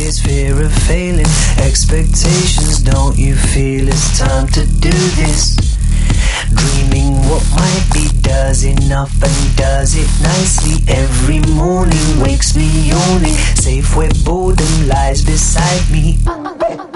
fears, fear of failing, expectations, don't you feel it's time to do this? Dreaming what might be, does enough and does it nicely. Every morning wakes me yawning, safe where boredom lies beside me.